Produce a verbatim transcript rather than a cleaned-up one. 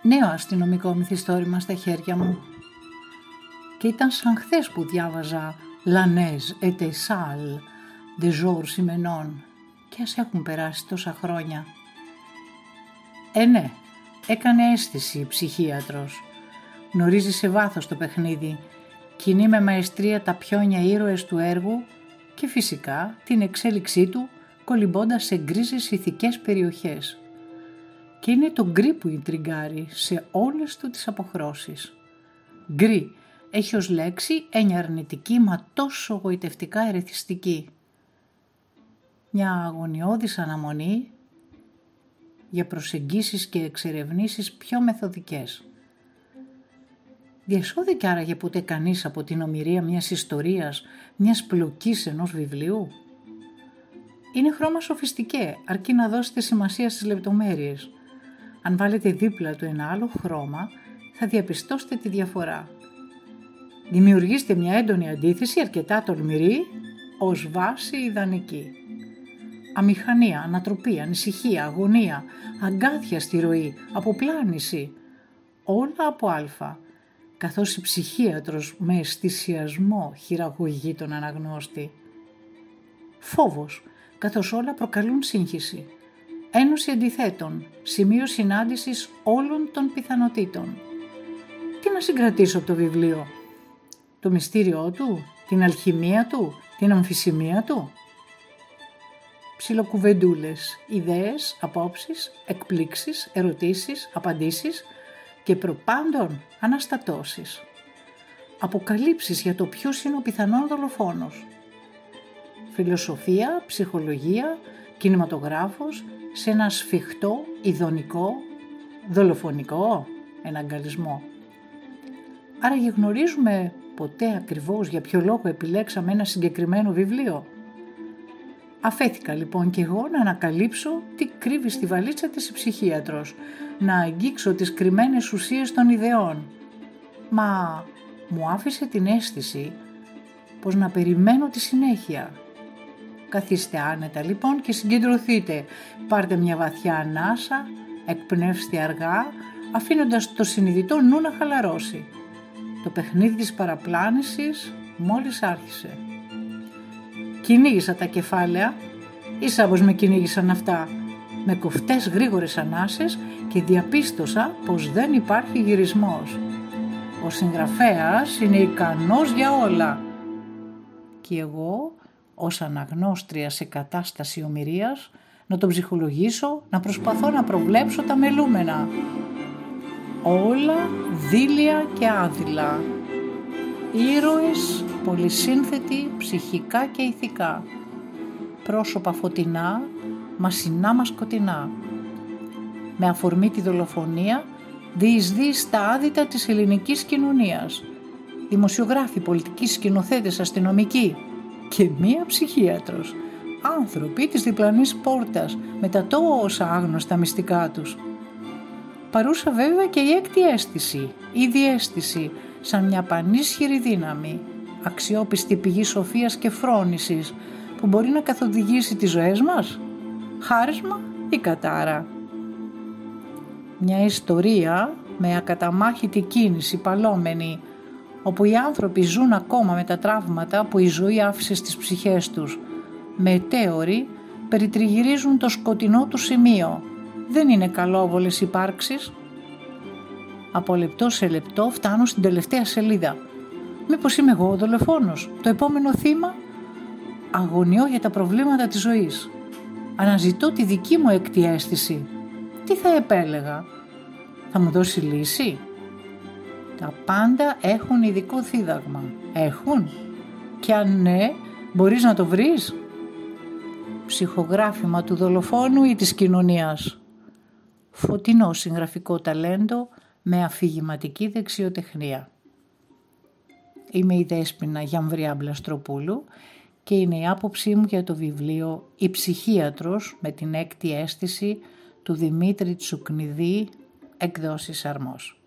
νέο αστυνομικό μυθιστόρημα στα χέρια μου. Και ήταν σαν χθες που διάβαζα «L'Année était sale» de Georges Simenon, και ας έχουν περάσει τόσα χρόνια. Ε, ναι, έκανε αίσθηση ψυχίατρος. Γνωρίζει σε βάθος το παιχνίδι, κινεί με μαεστρία τα πιόνια ήρωες του έργου και φυσικά την εξέλιξή του κολυμπώντας σε γκρίζες ηθικές περιοχές. Και είναι το γκρι που ιντριγκάρει σε όλες του τις αποχρώσεις. Γκρι έχει ως λέξη έννοια αρνητική, μα τόσο γοητευτικά ερεθιστική. Μια αγωνιώδης αναμονή για προσεγγίσεις και εξερευνήσεις πιο μεθοδικές. Διασώθηκε άραγε ποτέ κανείς από την ομηρία μιας ιστορίας, μιας πλοκής ενός βιβλίου? Είναι χρώμα σοφιστικέ, αρκεί να δώσετε σημασία στις λεπτομέρειες. Αν βάλετε δίπλα του ένα άλλο χρώμα, θα διαπιστώσετε τη διαφορά. Δημιουργήστε μια έντονη αντίθεση, αρκετά τολμηρή, ως βάση ιδανική. Αμηχανία, ανατροπή, ανησυχία, αγωνία, αγκάθια στη ροή, αποπλάνηση, όλα από α, καθώς η ψυχίατρος με αισθησιασμό χειραγωγεί τον αναγνώστη. Φόβος, καθώς όλα προκαλούν σύγχυση. Ένωση αντιθέτων, σημείο συνάντησης όλων των πιθανοτήτων. Τι να συγκρατήσω από το βιβλίο? Το μυστήριό του, την αλχημία του, την αμφισημία του? Ψιλοκουβεντούλες, ιδέες, απόψεις, εκπλήξεις, ερωτήσεις, απαντήσεις και προπάντων αναστατώσεις. Αποκαλύψεις για το ποιος είναι ο πιθανόν δολοφόνος. Φιλοσοφία, ψυχολογία, κινηματογράφος σε ένα σφιχτό, ειδονικό, δολοφονικό εναγκαλισμό. Άραγε γνωρίζουμε ποτέ ακριβώς για ποιο λόγο επιλέξαμε ένα συγκεκριμένο βιβλίο? Αφέθηκα λοιπόν κι εγώ να ανακαλύψω τι κρύβει στη βαλίτσα της η ψυχίατρος, να αγγίξω τις κρυμμένες ουσίες των ιδεών. Μα μου άφησε την αίσθηση πως να περιμένω τη συνέχεια. Καθίστε άνετα λοιπόν και συγκεντρωθείτε. Πάρτε μια βαθιά ανάσα, εκπνεύστε αργά, αφήνοντας το συνειδητό νου να χαλαρώσει. Το παιχνίδι της παραπλάνησης μόλις άρχισε. Κυνήγησα τα κεφάλαια, ίσα πως με κυνήγησαν αυτά, με κοφτές γρήγορες ανάσες, και διαπίστωσα πως δεν υπάρχει γυρισμός. Ο συγγραφέας είναι ικανός για όλα. Και εγώ, ως αναγνώστρια σε κατάσταση ομηρίας, να τον ψυχολογήσω, να προσπαθώ να προβλέψω τα μελούμενα. Όλα δίλια και άδειλα. Ήρωες πολυσύνθετοι ψυχικά και ηθικά. Πρόσωπα φωτεινά, μασινά μα σκοτεινά. Με αφορμή τη δολοφονία διεισδύει στα άδυτα της ελληνικής κοινωνίας. Δημοσιογράφοι, πολιτικοί, σκηνοθέτες, αστυνομικοί και μία ψυχίατρος. Άνθρωποι της διπλανής πόρτας με τα τόσα άγνωστα μυστικά τους. Παρούσα βέβαια και η έκτη αίσθηση, η διαίσθηση, σαν μια πανίσχυρη δύναμη, αξιόπιστη πηγή σοφίας και φρόνησης που μπορεί να καθοδηγήσει τις ζωές μας, χάρισμα ή κατάρα. Μια ιστορία με ακαταμάχητη κίνηση παλόμενη, όπου οι άνθρωποι ζουν ακόμα με τα τραύματα που η ζωή άφησε στις ψυχές τους. Μετέωροι περιτριγυρίζουν το σκοτεινό του σημείο. Δεν είναι καλόβολες υπάρξεις. Από λεπτό σε λεπτό φτάνω στην τελευταία σελίδα. Μήπως είμαι εγώ ο δολοφόνος, το επόμενο θύμα? Αγωνιώ για τα προβλήματα της ζωής. Αναζητώ τη δική μου έκτη αίσθηση. Τι θα επέλεγα? Θα μου δώσει λύση? Τα πάντα έχουν ειδικό δίδαγμα. Έχουν? Και αν ναι, μπορείς να το βρεις? Ψυχογράφημα του δολοφόνου ή της κοινωνίας. Φωτεινό συγγραφικό ταλέντο με αφηγηματική δεξιοτεχνία. Είμαι η Δέσποινα Γιαμβριά Μπλαστροπούλου και είναι η άποψή μου για το βιβλίο «Η ψυχίατρος» με την έκτη αίσθηση του Δημήτρη Τσουκνιδή, εκδόσεις Αρμός.